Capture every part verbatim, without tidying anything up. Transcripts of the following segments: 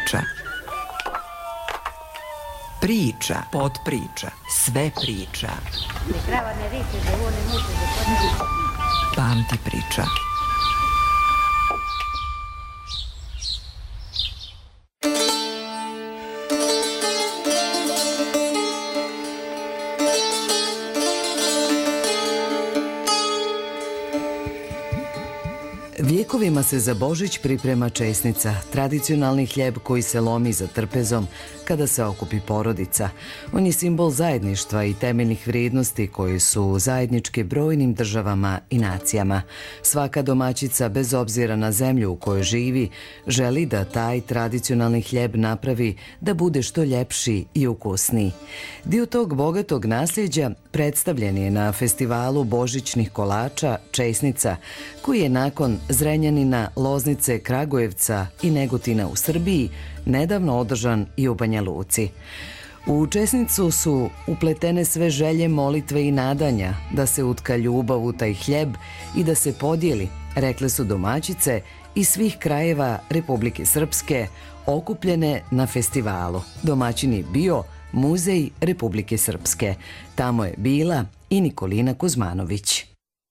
priča. Priča, podpriča, sve priča. Pamti priča. Vjekovima se za Božić priprema česnica, tradicionalni hljeb koji se lomi za trpezom kada se okupi porodica. On je simbol zajedništva i temeljnih vrijednosti koje su zajedničke brojnim državama i nacijama. Svaka domaćica, bez obzira na zemlju u kojoj živi, želi da taj tradicionalni hljeb napravi da bude što ljepši i ukusniji. Dio tog bogatog nasljeđa predstavljen je na festivalu božićnih kolača Česnica, koji je nakon Zrenjanina, Loznice, Kragujevca i Negotina u Srbiji nedavno održan i u Banja Luci. U česnicu su upletene sve želje, molitve i nadanja da se utka ljubav u taj hljeb i da se podijeli, rekle su domaćice iz svih krajeva Republike Srpske okupljene na festivalu. Domaćin je bio Muzej Republike Srpske. Tamo je bila i Nikolina Kuzmanović.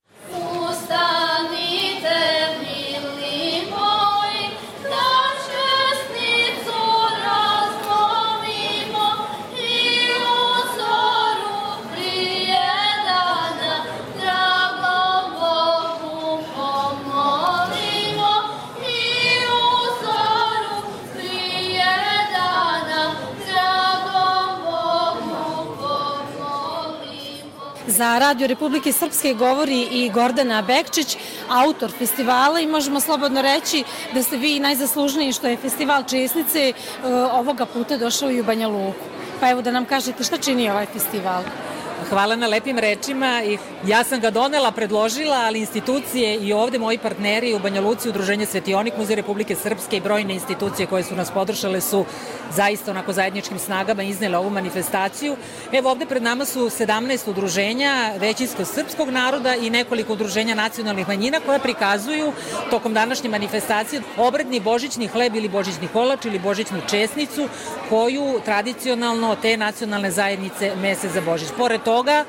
Za Radio Republike Srpske govori i Gordana Bekčić, autor festivala, i možemo slobodno reći da ste vi najzaslužniji što je festival Česnice ovoga puta došao i u Banja Luku. Pa evo da nam kažete šta čini ovaj festival. Hvala na lepim rečima. Ja sam ga donela, predložila, ali institucije i ovde moji partneri u Banja Luci, Udruženje Svetionik, Muzej Republike Srpske i brojne institucije koje su nas podržale su zaista onako zajedničkim snagama iznele ovu manifestaciju. Evo ovde pred nama su sedamnaest udruženja većinskog srpskog naroda i nekoliko udruženja nacionalnih manjina koja prikazuju tokom današnje manifestacije obredni božićni hleb ili božićni kolač ili božićnu česnicu koju tradicionalno te nacionalne zajednice mese za Božić. Pored toga,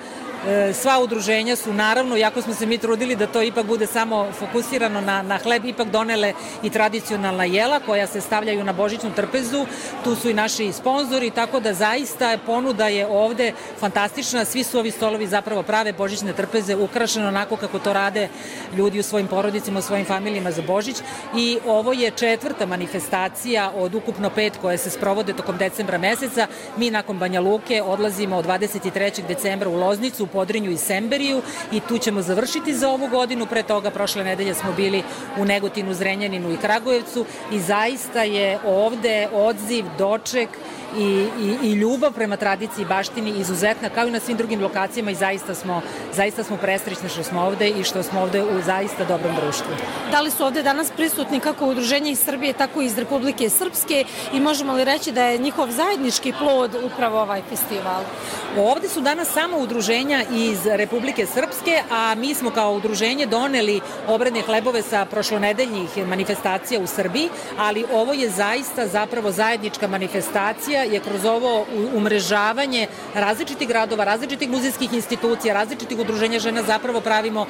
sva udruženja su naravno, iako smo se mi trudili da to ipak bude samo fokusirano na, na hleb, ipak donele i tradicionalna jela koja se stavljaju na božićnu trpezu. Tu su i naši sponzori, tako da zaista ponuda je ovde fantastična. Svi su ovi stolovi zapravo prave božićne trpeze, ukrašeno onako kako to rade ljudi u svojim porodicima, u svojim familijama za Božić. I ovo je četvrta manifestacija od ukupno pet koje se sprovode tokom decembra meseca. Mi nakon Banja Luke odlazimo od dvadeset trećeg decembra u Loznicu, Podrinju i Semberiju i tu ćemo završiti za ovu godinu. Pre toga prošle nedelje smo bili u Negotinu, Zrenjaninu i Kragujevcu i zaista je ovde odziv, doček i, i, i ljubav prema tradiciji i baštini izuzetna, kao i na svim drugim lokacijama, i zaista smo, zaista smo presrećni što smo ovde i što smo ovde u zaista dobrom društvu. Da li su ovde danas prisutni kako udruženja iz Srbije, tako i iz Republike Srpske, i možemo li reći da je njihov zajednički plod upravo ovaj festival? Ovde su danas samo udruženja iz Republike Srpske, a mi smo kao udruženje doneli obredne hlebove sa prošlonedeljnih manifestacija u Srbiji, ali ovo je zaista zapravo zajednička manifestacija, je kroz ovo umrežavanje različitih gradova, različitih muzejskih institucija, različitih udruženja žena zapravo pravimo.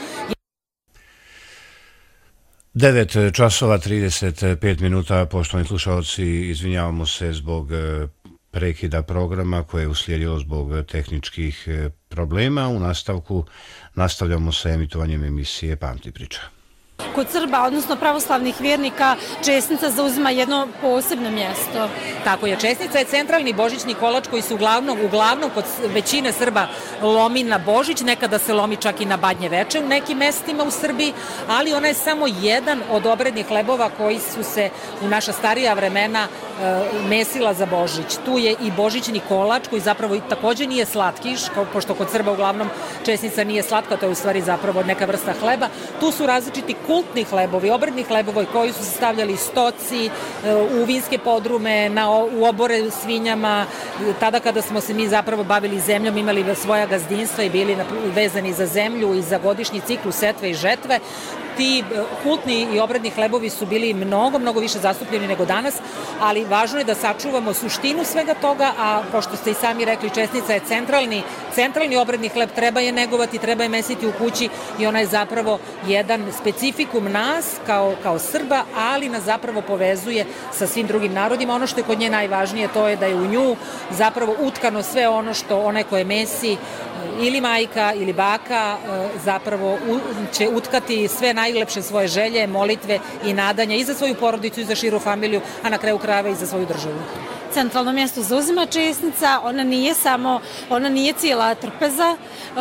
devet časova trideset pet minuta, poštovani slušalci, izvinjavamo se zbog prekida programa koje je uslijedilo zbog tehničkih problema. U nastavku nastavljamo sa emitovanjem emisije Pamti priča. Kod Srba, odnosno pravoslavnih vjernika, česnica zauzima jedno posebno mjesto. Tako je, česnica je centralni božićni kolač koji se uglavnom, uglavnom kod većine Srba lomi na Božić, nekada se lomi čak i na Badnje veče u nekim mestima u Srbiji, ali ona je samo jedan od obrednih hlebova koji su se u naša starija vremena e, mesila za Božić. Tu je i božićni kolač koji zapravo i takođe nije slatkiš, pošto kod Srba uglavnom česnica nije slatka, to je u stvari zapravo neka vrsta hleba. Tu su različiti kultni hlebovi, obredni hlebovi koji su se stavljali stoci, u vinske podrume, na, u obore svinjama. Tada kada smo se mi zapravo bavili zemljom, imali svoja gazdinstva i bili vezani za zemlju i za godišnji ciklus setve i žetve. ti kultni i obredni hlebovi su bili mnogo, mnogo više zastupljeni nego danas, ali važno je da sačuvamo suštinu svega toga, a pošto ste i sami rekli, česnica je centralni, centralni obredni hleb, treba je negovati, treba je mesiti u kući i ona je zapravo jedan specifikum nas kao, kao Srba, ali nas zapravo povezuje sa svim drugim narodima. Ono što je kod nje najvažnije, to je da je u nju zapravo utkano sve ono što onaj koje mesi ili majka ili baka zapravo će utkati sve najlepše svoje želje, molitve i nadanja i za svoju porodicu i za širu familiju, a na kraju krajeva i za svoju državu. Centralno mjesto zauzima česnica, ona nije samo, ona nije cijela trpeza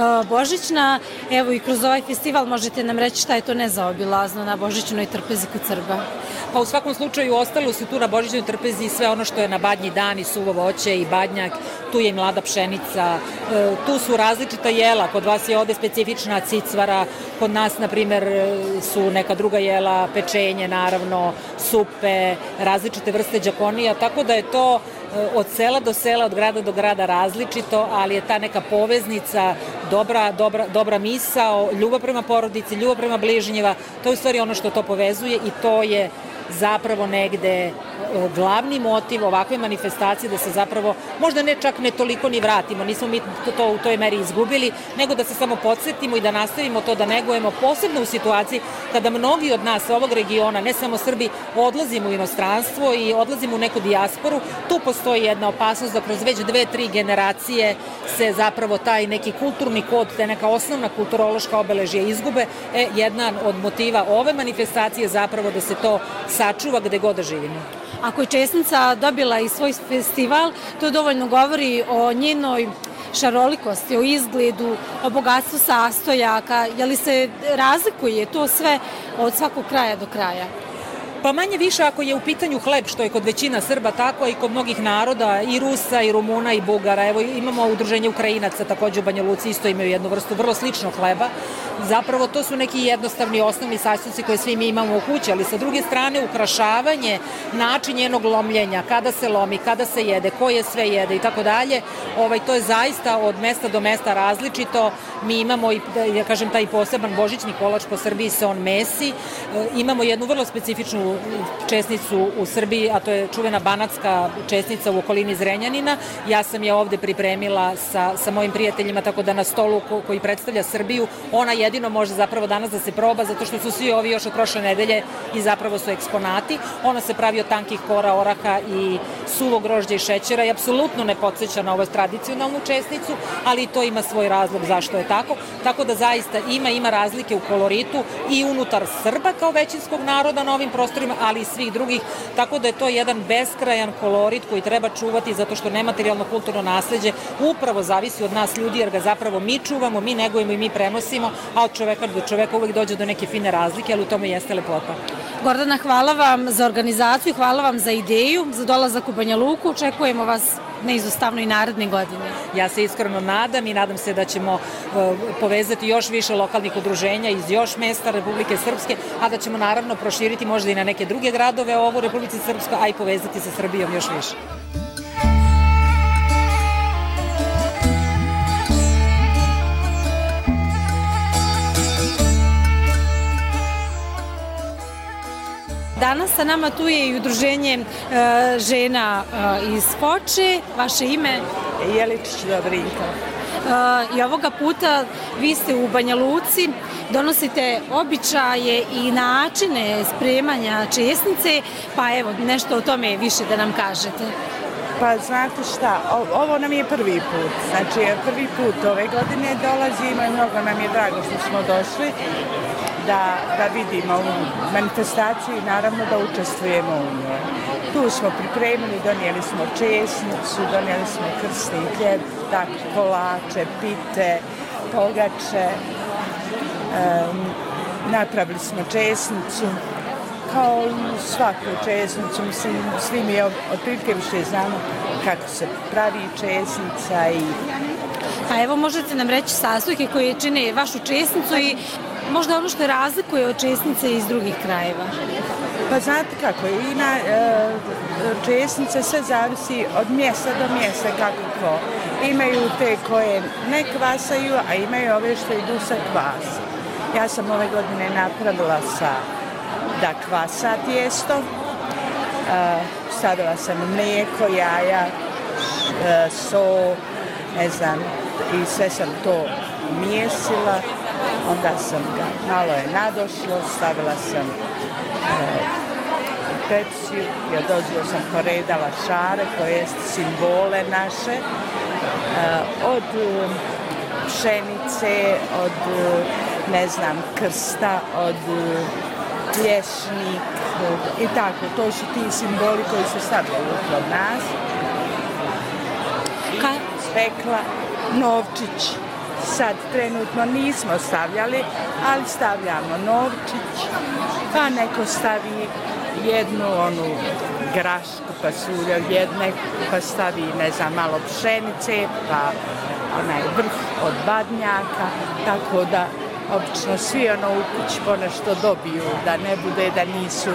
božićna, evo i kroz ovaj festival možete nam reći šta je to nezaobilazno na božićnoj trpezi kod Srba. Pa u svakom slučaju ostalo se tu na božićnoj trpezi i sve ono što je na badnji dan i suvo voće i badnjak, tu je i mlada pšenica, tu su različita jela, kod vas je ovde specifična cicvara, kod nas na primjer su neka druga jela, pečenje naravno, supe, različite vrste đakonija, tako da je to od sela do sela, od grada do grada različito, ali je ta neka poveznica, dobra, dobra, dobra misao, ljubav prema porodici, ljubav prema bližnjima, to je u stvari ono što to povezuje i to je zapravo negde glavni motiv ovakve manifestacije, da se zapravo, možda ne čak ne toliko ni vratimo, nismo mi to, to u toj meri izgubili, nego da se samo podsjetimo i da nastavimo to da negujemo, posebno u situaciji kada mnogi od nas ovog regiona, ne samo Srbi, odlazimo u inostranstvo i odlazimo u neku dijasporu. Tu postoji jedna opasnost da kroz već dve, tri generacije se zapravo taj neki kulturni kod, te neka osnovna kulturološka obeležja izgube. E, jedan od motiva ove manifestacije je zapravo da se to sačuva gde god da živimo. Ako je česnica dobila i svoj festival, to dovoljno govori o njenoj šarolikosti, o izgledu, o bogatstvu sastojaka. Je li se razlikuje to sve od svakog kraja do kraja? Pa manje više ako je u pitanju hleb, što je kod većina Srba tako i kod mnogih naroda, i Rusa, i Rumuna, i Bugara. Evo imamo udruženje Ukrajinaca, takođe u Banja Luci isto imaju jednu vrstu vrlo sličnog hleba. Zapravo to su neki jednostavni osnovni sastojci koje svi mi imamo u kući, ali sa druge strane ukrašavanje, način njenog lomljenja, kada se lomi, kada se jede, koje sve jede i tako dalje, ovaj, to je zaista od mesta do mesta različito. Mi imamo i, ja kažem, taj poseban božićni kolač po Srbiji se on mesi. E, imamo jednu vrlo specifičnu česnicu u Srbiji, a to je čuvena banatska česnica u okolini Zrenjanina. Ja sam je ovde pripremila sa, sa mojim prijateljima, tako da na stolu ko, koji predstavlja Srbiju, ona jedino može zapravo danas da se proba, zato što su svi ovi još od prošle nedelje i zapravo su eksponati. Ona se pravi od tankih kora, oraha i suvog grožđa i šećera i apsolutno ne podsjeća na ovu tradicionalnu česnicu, ali i to ima svoj razlog zašto je tako. Tako da zaista ima, ima razlike u koloritu i unutar Srba kao većinskog naroda na ovim prostorima, ali i svih drugih, tako da je to jedan beskrajan kolorit koji treba čuvati, zato što nematerijalno kulturno nasleđe upravo zavisi od nas ljudi, jer ga zapravo mi čuvamo, mi negujemo i mi prenosimo, a od čoveka do čoveka uvek dođe do neke fine razlike, ali u tome jeste lepota. Gordana, hvala vam za organizaciju, hvala vam za ideju, za dolazak u Banja Luku, očekujemo vas neizostavno i naredne godine. Ja se iskreno nadam i nadam se da ćemo uh, povezati još više lokalnih udruženja iz još mesta Republike Srpske, a da ćemo naravno proširiti možda i na neke druge gradove ovu Republici Srpskoj, a i povezati sa Srbijom još više. Danas sa nama tu je i udruženje e, žena e, iz Foče. Vaše ime? Jeličić Dobrinka. E, I ovoga puta vi ste u Banja Luci, donosite običaje i načine spremanja česnice, pa evo nešto o tome više da nam kažete. Pa znate šta, ovo nam je prvi put, znači prvi put ove godine dolazimo i mnogo nam je drago što smo došli da, da vidimo ovu manifestaciju i naravno da učestvujemo u njoj. Tu smo pripremili, donijeli smo česnicu, donijeli smo krsni hljeb, tako kolače, pite, pogače, um, napravili smo česnicu, kao svaku česnicu, mislim, svi mi otprilike više znamo kako se pravi česnica i... A evo možete nam reći sastojke koje čine vašu česnicu i možda ono što razlikuje od česnice iz drugih krajeva. Pa znate kako, i na e, česnice sve zavisi od mjesta do mjesta kako ko. Imaju te koje ne kvasaju, a imaju ove što idu sa kvasa. Ja sam ove godine napravila sa da kvasa tijesto. Uh, stavila sam mlijeko, jaja, uh, sol, ne znam, i sve sam to mijesila. Onda sam ga, malo je nadošlo, stavila sam uh, pepsiju i odozio sam poredala šare, to jest simbole naše, uh, od uh, pšenice, od, uh, ne znam, krsta, od uh, plješnik uh, i tako. To su ti simboli koji se stavljaju kod nas. Ka... Spekla, novčić. Sad trenutno nismo stavljali, ali stavljamo novčić, pa neko stavi jednu onu grašku pasulja, jedne, pa stavi, ne znam, malo pšenice, pa onaj vrh od badnjaka, tako da obično svi ono u kući ponešto dobiju, da ne bude da nisu.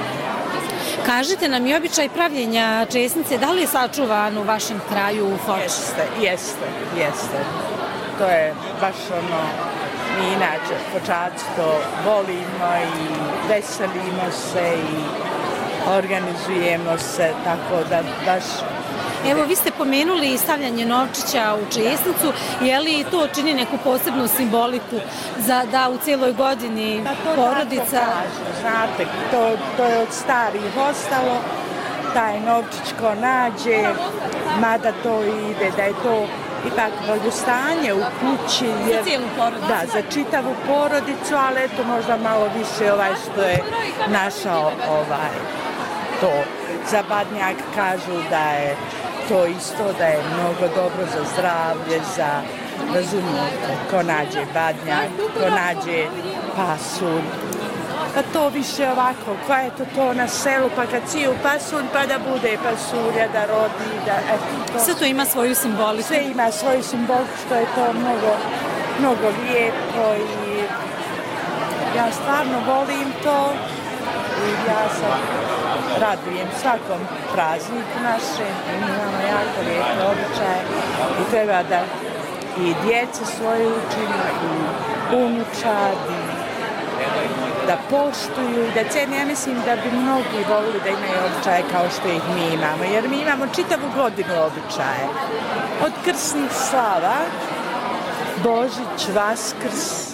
Kažite nam i običaj pravljenja česnice, da li je sačuvan u vašem kraju u Foči? Jeste, jeste, jeste. To je baš ono, mi inače Fočaci to volimo i veselimo se i organizujemo se, tako da baš... Evo, vi ste pomenuli stavljanje novčića u česnicu, je li to čini neku posebnu simboliku za da u cijeloj godini pa to porodica... Kaže, znate, to, to je od starih ostalo, taj novčić ko nađe, mada to ide, da je to ipak blagostanje u kući. Jer, za cijelu porodicu. Da, za čitavu porodicu, ali eto možda malo više ovaj što je našao ovaj, to. Za badnjak kažu da je to isto, da je mnogo dobro za zdravlje, za razumijete, ko nađe badnjak, ko nađe pasulj. Pa to više ovako, koja je to to na selu, pa kad siju pasulj, pa da bude pasulja, da rodi, da... Eto, to. Sve to ima svoju simboliku. Sve ima svoju simboliku, što je to mnogo, mnogo lijepo i ja stvarno volim to i ja sam radujem svakom prazniku našem i mi imamo jako lijepe običaje i treba da i djece svoje učimo i unučadi, da poštuju, da cene. Ja mislim da bi mnogi volili da imaju običaje kao što ih mi imamo, jer mi imamo čitavu godinu običaje. Od krsnih slava, Božić, Vaskrs.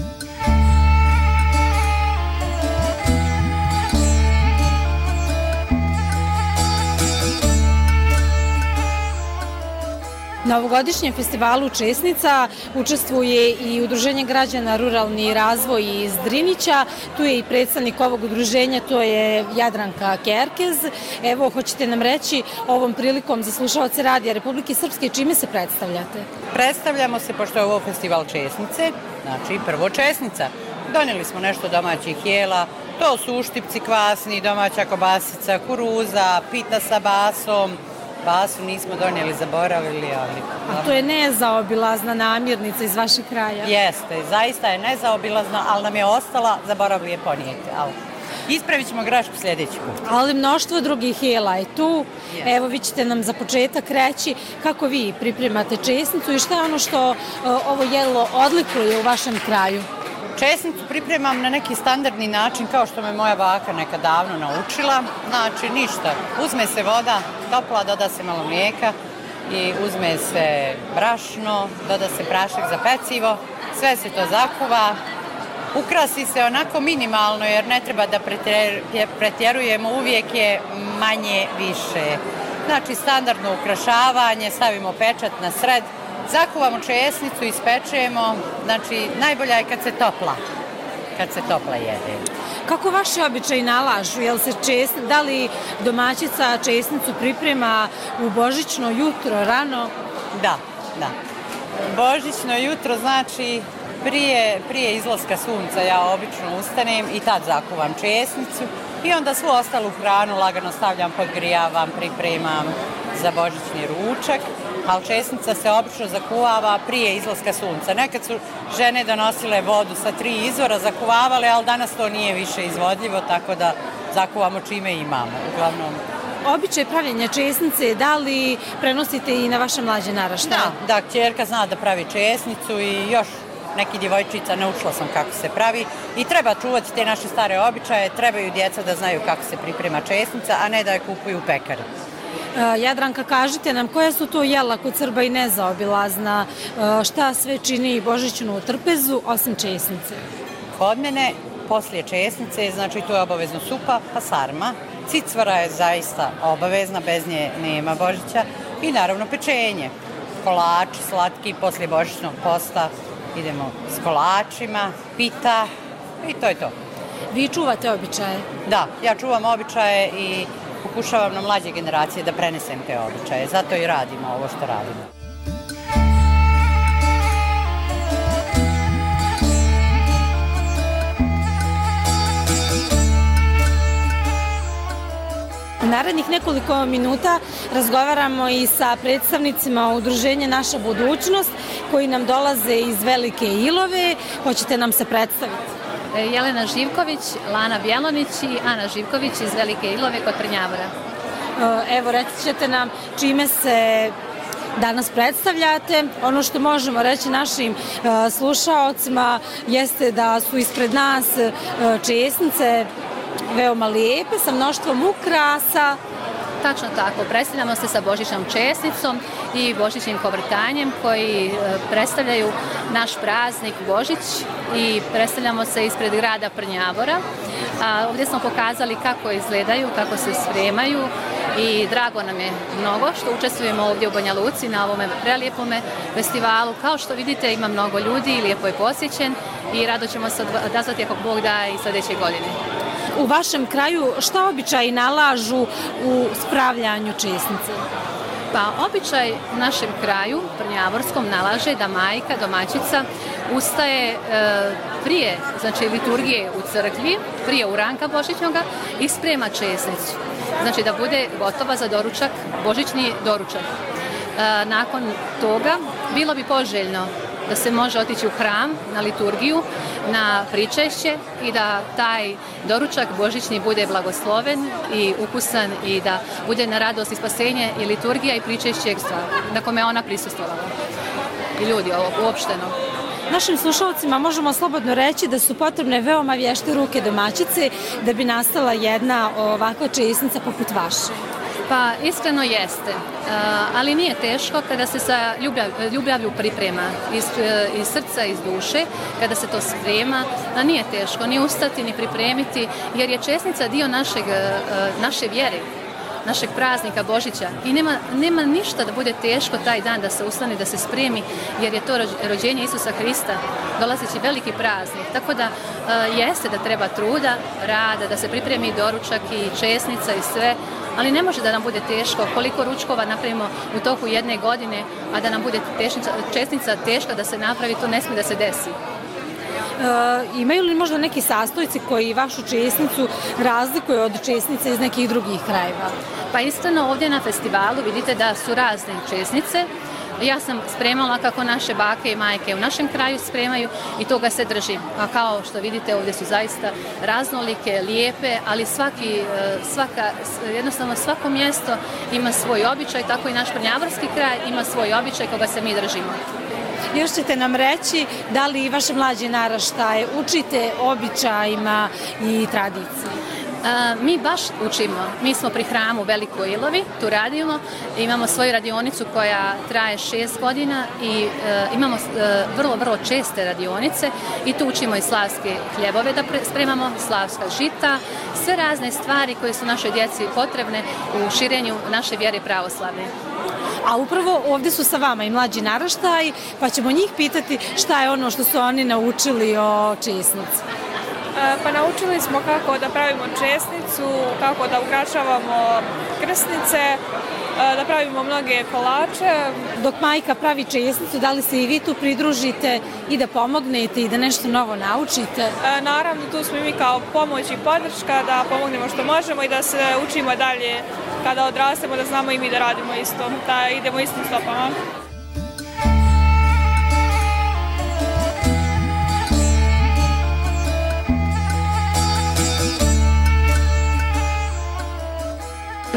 Na ovogodišnjem festivalu Česnica učestvuje i Udruženje građana Ruralni razvoj iz Drinića. Tu je i predstavnik ovog udruženja, to je Jadranka Kerkez. Evo, hoćete nam reći ovom prilikom za slušaoce Radija Republike Srpske čime se predstavljate? Predstavljamo se, pošto je ovo festival Česnice, znači prvo Česnica. Donijeli smo nešto domaćih jela, to su uštipci kvasni, domaća kobasica, kuruza, pita sa basom. Basu nismo donijeli, zaboravili, ali... A to je nezaobilazna namirnica iz vašeg kraja? Jeste, zaista je nezaobilazna, ali nam je ostala, zaboravili je ponijeti. Ali ispravit ćemo grešku sljedeći put. Ali mnoštvo drugih jela je tu. Yes. Evo, vi ćete nam za početak reći kako vi pripremate česnicu i šta je ono što uh, ovo jelo odlikuje u vašem kraju? Česnicu pripremam na neki standardni način, kao što me moja baka neka davno naučila. Znači, ništa. Uzme se voda, topla, doda se malo mlijeka i uzme se brašno, doda se prašak za pecivo, sve se to zakuva. Ukrasi se onako minimalno, jer ne treba da pretjerujemo, uvijek je manje više. Znači, standardno ukrašavanje, stavimo pečat na sred, zakuvamo česnicu, ispečemo, znači najbolja je kad se topla, kad se topla jede. Kako vaši običaji nalažu? Jel se česni, da li domaćica česnicu priprema u božićno jutro, rano? Da, da. Božićno jutro znači prije, prije izlaska sunca ja obično ustanem i tad zakuvam česnicu i onda svu ostalu hranu lagano stavljam, podgrijavam, pripremam za božićni ručak. Ali česnica se obično zakuvava prije izlaska sunca. Nekad su žene donosile vodu sa tri izvora, zakuvavale, ali danas to nije više izvodljivo, tako da zakuvamo čime imamo. Uglavnom... Običaj pravljenja česnice, da li prenosite i na vaše mlađe naraštaje? Da, da, kćerka zna da pravi česnicu i još neki djevojčica, naučila sam kako se pravi i treba čuvati te naše stare običaje, trebaju djeca da znaju kako se priprema česnica, a ne da je kupuju u pekari. Jadranka, kažite nam koja su to jela kod Srba i nezaobilazna, šta sve čini božićnu trpezu osim česnice? Kod mene, poslije česnice, znači tu je obavezno supa, pa sarma. Cicvara je zaista obavezna, bez nje nema Božića. I naravno pečenje. Kolači slatki, poslije božićnog posta idemo s kolačima, pita i to je to. Vi čuvate običaje? Da, ja čuvam običaje i pokušavam na mlađe generacije da prenesem te običaje. Zato i radimo ovo što radimo. U narednih nekoliko minuta razgovaramo i sa predstavnicima udruženja Naša budućnost koji nam dolaze iz Velike Ilove. Hoćete nam se predstaviti? Jelena Živković, Lana Bjelonić i Ana Živković iz Velike Ilove kod Prnjavora. Evo, reći ćete nam čime se danas predstavljate. Ono što možemo reći našim slušaocima jeste da su ispred nas česnice veoma lijepe, sa mnoštvom ukrasa. Tačno tako, predstavljamo se sa božićnom česnicom i božićnim povrtanjem koji predstavljaju naš praznik Božić i predstavljamo se ispred grada Prnjavora. A ovdje smo pokazali kako izgledaju, kako se spremaju i drago nam je mnogo što učestvujemo ovdje u Banja Luci na ovome prelijepom festivalu. Kao što vidite ima mnogo ljudi, lijepo je posjećen i rado ćemo se odazvati ako Bog da i sljedeće godine. U vašem kraju šta običaji nalažu u spravljanju česnice? Pa običaj u našem kraju, Prnjavorskom, nalaže da majka, domaćica, ustaje e, prije, znači liturgije u crkvi, prije uranka božićnoga i sprema česnicu. Znači da bude gotova za doručak, božićni doručak. E, nakon toga bilo bi poželjno da se može otići u hram na liturgiju, na pričešće i da taj doručak božićni bude blagosloven i ukusan i da bude na radost i spasenje i liturgija i pričešće ekstra, na kome ona prisustvovala. I ljudi uopšteno. Našim slušalcima možemo slobodno reći da su potrebne veoma vješte ruke domaćice da bi nastala jedna ovakva česnica poput vaše. Pa iskreno jeste, ali nije teško kada se sa ljubavlju priprema iz, iz srca, iz duše, kada se to sprema, a nije teško ni ustati, ni pripremiti, jer je česnica dio našeg, naše vjere, našeg praznika Božića i nema, nema ništa da bude teško taj dan da se ustane, da se spremi, jer je to rođenje Isusa Hrista, dolazeći veliki praznik. Tako da jeste da treba truda, rada, da se pripremi doručak i česnica i sve, ali ne može da nam bude teško. Koliko ručkova napravimo u toku jedne godine, a da nam bude tešnica, česnica teška da se napravi, to ne smije da se desi. E, imaju li možda neki sastojci koji vašu česnicu razlikuju od česnice iz nekih drugih krajeva? Pa iskreno ovdje na festivalu vidite da su razne česnice. Ja sam spremala kako naše bake i majke u našem kraju spremaju i toga se držim. A kao što vidite ovdje su zaista raznolike, lijepe, ali svaki, svaka, jednostavno svako mjesto ima svoj običaj, tako i naš prnjavorski kraj ima svoj običaj koga se mi držimo. Još ćete nam reći da li vaše mlađe naraštaje učite običajima i tradiciji? A, mi baš učimo. Mi smo pri hramu u Velikoj Ilovi, tu radimo. Imamo svoju radionicu koja traje šest godina i e, imamo e, vrlo, vrlo česte radionice i tu učimo i slavske hljebove da pre, spremamo, slavska žita, sve razne stvari koje su našoj djeci potrebne u širenju naše vjere pravoslavne. A upravo ovdje su sa vama i mlađi naraštaji, pa ćemo njih pitati šta je ono što su oni naučili o česnici. Pa naučili smo kako da pravimo česnicu, kako da ukrašavamo krsnice, da pravimo mnoge kolače. Dok majka pravi česnicu, da li se i vi tu pridružite i da pomognete i da nešto novo naučite? Naravno, tu smo i mi kao pomoć i podrška da pomognemo što možemo i da se učimo dalje kada odrastemo, da znamo i mi da radimo isto, da idemo istim stopama.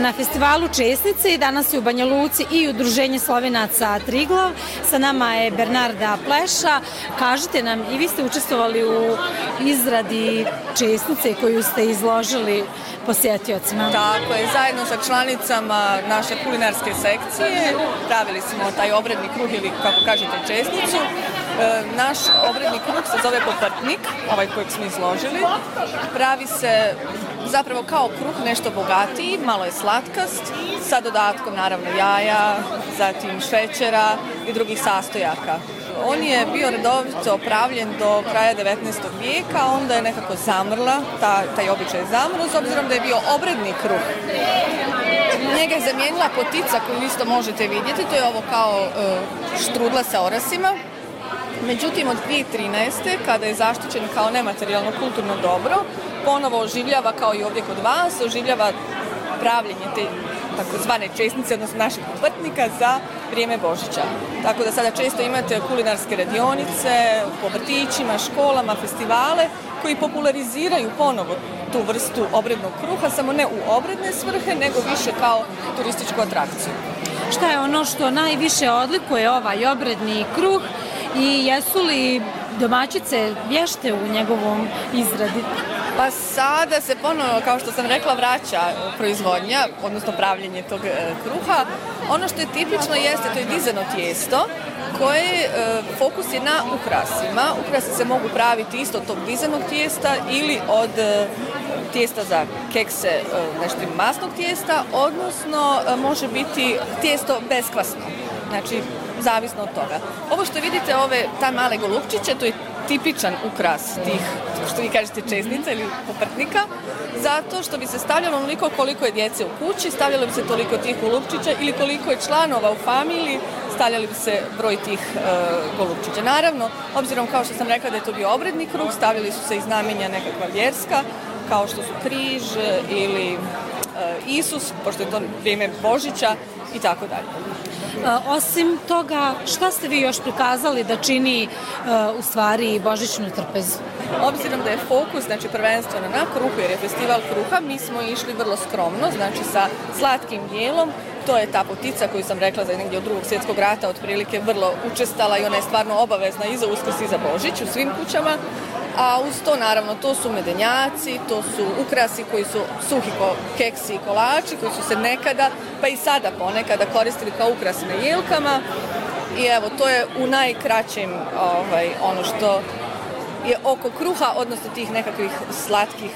na festivalu Česnice i danas je u Banja Luci i Udruženje Slovenaca Triglav. Sa nama je Bernarda Pleša. Kažite nam, i vi ste učestvovali u izradi Česnice koju ste izložili posjetiocima. Tako je, zajedno sa članicama naše kulinarske sekcije pravili smo taj obredni kruh ili kako kažete Česnicu. E, naš obredni kruh se zove poprtnik, ovaj kojeg smo izložili. Pravi se zapravo kao kruh, nešto bogatiji, malo je slatkast, sa dodatkom naravno jaja, zatim šećera i drugih sastojaka. On je bio redovito pravljen do kraja devetnaestog vijeka, onda je nekako zamrla, ta, taj običaj je zamro, s obzirom da je bio obredni kruh. Njega je zamijenila potica koju isto možete vidjeti, to je ovo kao e, štrudla sa orasima. Međutim, od dvije tisuće trinaeste. kada je zaštićen kao nematerijalno kulturno dobro, ponovo oživljava, kao i ovdje kod vas, oživljava pravljenje te takozvane česnice, odnosno našeg poprtnika za vrijeme Božića. Tako da sada često imate kulinarske radionice po vrtićima, školama, festivale koji populariziraju ponovo tu vrstu obrednog kruha, samo ne u obredne svrhe, nego više kao turističku atrakciju. Šta je ono što najviše odlikuje ovaj obredni kruh i jesu li domaćice vješte u njegovom izradi? Pa sada se ponovno, kao što sam rekla, vraća proizvodnja, odnosno pravljenje tog e, kruha. Ono što je tipično jeste, to je dizano tijesto koje e, fokus je na ukrasima. Ukrasi se mogu praviti isto od tog dizanog tijesta ili od e, tijesta za kekse, e, nešto masnog tijesta, odnosno e, može biti tijesto beskvasno. Znači, zavisno od toga. Ovo što vidite, ove ta male golupčiće, to je tipičan ukras tih, što vi kažete, česnica ili poprtnika, zato što bi se stavljalo onoliko koliko je djece u kući, stavljalo bi se toliko tih golupčića, ili koliko je članova u familiji, stavljali bi se broj tih e, golupčića. Naravno, obzirom kao što sam rekla da je to bio obredni kruh, stavljali su se i znamenja nekakva vjerska, kao što su križ ili e, Isus, pošto je to vrijeme Božića i tako dalje. Osim toga, šta ste vi još prikazali da čini u stvari božićnu trpezu? Obzirom da je fokus, znači prvenstveno na kruhu, jer je festival kruha, mi smo išli vrlo skromno, znači sa slatkim dijelom. To je ta potica koju sam rekla za negdje od drugog svjetskog rata, otprilike vrlo učestala i ona je stvarno obavezna i za Uskrs i za Božić u svim kućama. A uz to, naravno, to su medenjaci, to su ukrasi koji su suhi keksi i kolači, koji su se nekada, pa i sada ponekada koristili kao ukras na jelkama. I evo, to je u najkraćem ovaj, ono što je oko kruha, odnosno tih nekakvih slatkih.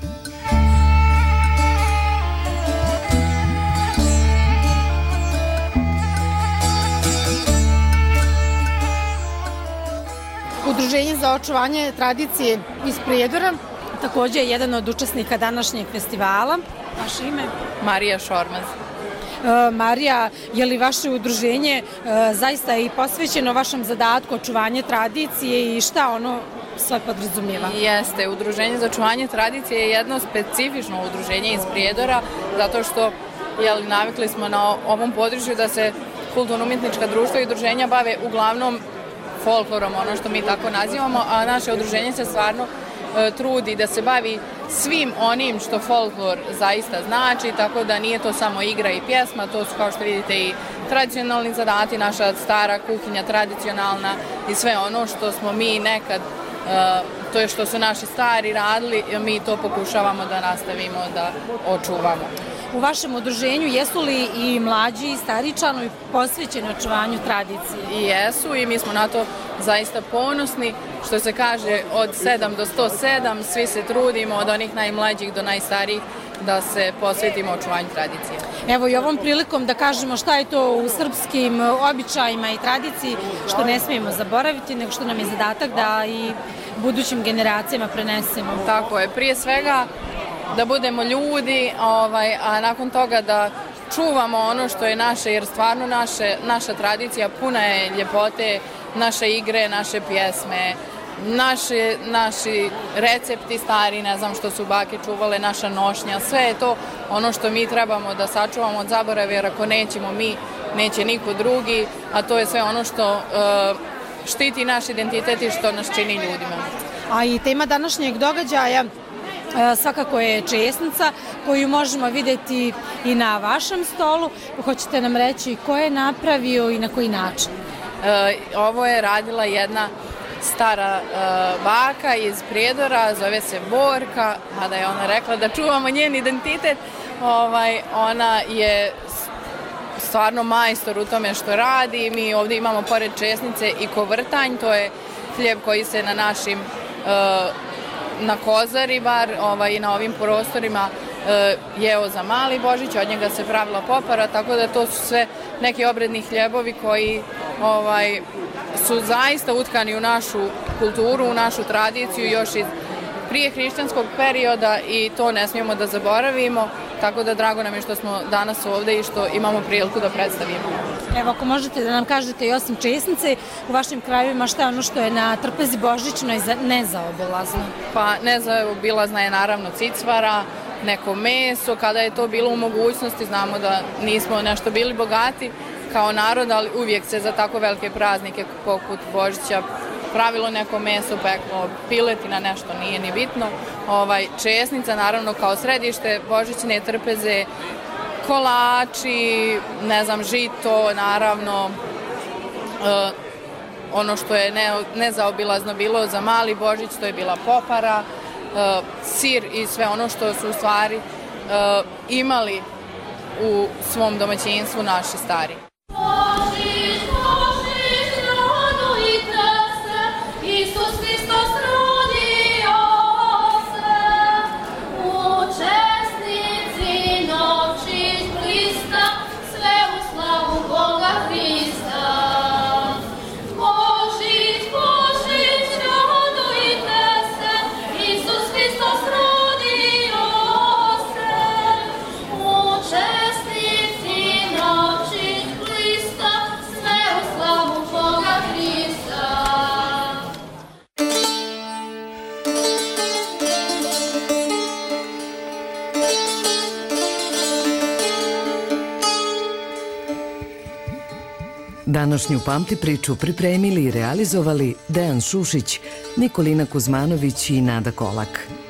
Udruženje za očuvanje tradicije iz Prijedora također je jedan od učesnika današnjeg festivala. Vaše ime? Marija Šormaz. E, Marija, je li vaše udruženje e, zaista i posvećeno vašem zadatku očuvanje tradicije i šta ono sve podrazumijeva? Jeste, Udruženje za očuvanje tradicije je jedno specifično udruženje iz Prijedora, zato što jel, navikli smo na ovom području da se kulturno-umjetnička društva i udruženja bave uglavnom folklorom, ono što mi tako nazivamo, a naše udruženje se stvarno e, trudi da se bavi svim onim što folklor zaista znači, tako da nije to samo igra i pjesma, to su, kao što vidite, i tradicionalni zadati, naša stara kuhinja tradicionalna i sve ono što smo mi nekad, e, to je što su naši stari radili, mi to pokušavamo da nastavimo da očuvamo. U vašem udruženju jesu li i mlađi i stari članovi posvećeni očuvanju tradicije? I jesu i mi smo na to zaista ponosni. Što se kaže, od sedam do sto sedam svi se trudimo, od onih najmlađih do najstarijih, da se posvetimo očuvanju tradicije. Evo i ovom prilikom da kažemo šta je to u srpskim običajima i tradiciji što ne smijemo zaboraviti, nego što nam je zadatak da i budućim generacijama prenesemo. Tako je, prije svega da budemo ljudi, ovaj, a nakon toga da čuvamo ono što je naše, jer stvarno naše, naša tradicija puna je ljepote, naše igre, naše pjesme, naši, naši recepti stari, ne znam što su bake čuvale, naša nošnja, sve je to ono što mi trebamo da sačuvamo od zaborava, jer ako nećemo mi, neće niko drugi, a to je sve ono što uh, štiti naš identitet i što nas čini ljudima. A i tema današnjeg događaja svakako je česnica koju možemo vidjeti i na vašem stolu. Hoćete nam reći ko je napravio i na koji način? E, ovo je radila jedna stara e, baka iz Prijedora, zove se Borka, mada je ona rekla da čuvamo njen identitet. Ovaj, ona je stvarno majstor u tome što radi. Mi ovdje imamo pored česnice i kovrtanj, to je hljeb koji se na našim e, na Kozari bar ovaj, na ovim prostorima e, jeo za mali Božić, od njega se pravila popara, tako da to su sve neki obredni hljebovi koji ovaj, su zaista utkani u našu kulturu, u našu tradiciju još iz prije hrišćanskog perioda i to ne smijemo da zaboravimo, tako da drago nam je što smo danas ovdje i što imamo priliku da predstavimo. Evo, ako možete da nam kažete i osim česnice, u vašim krajevima šta je ono što je na trpezi božićnoj nezaobilazno? Pa nezaobilazna je naravno cicvara, neko meso, kada je to bilo u mogućnosti, znamo da nismo nešto bili bogati kao narod, ali uvijek se za tako velike praznike poput Božića pravilo neko meso, peklo, piletina, nešto nije ni bitno. Ovaj, česnica naravno kao središte božićne trpeze, kolači, ne znam, žito, naravno, e, ono što je ne, nezaobilazno bilo za mali Božić, to je bila popara, e, sir i sve ono što su u stvari e, imali u svom domaćinstvu naši stari. Današnju Pamti priču pripremili i realizovali Dejan Šušić, Nikolina Kuzmanović i Nada Kolak.